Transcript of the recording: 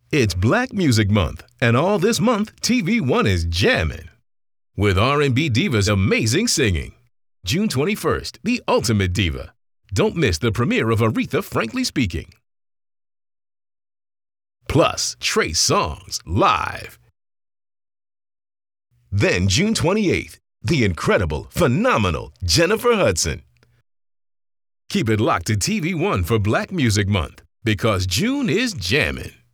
It's Black Music Month, and all this month, TV One is jamming with R&B divas amazing singing. June 21st, the ultimate diva. Don't miss the premiere of Aretha Frankly Speaking. Plus, Trey Songz live. Then June 28th, the incredible, phenomenal Jennifer Hudson. Keep it locked to TV One for Black Music Month, because June is jamming.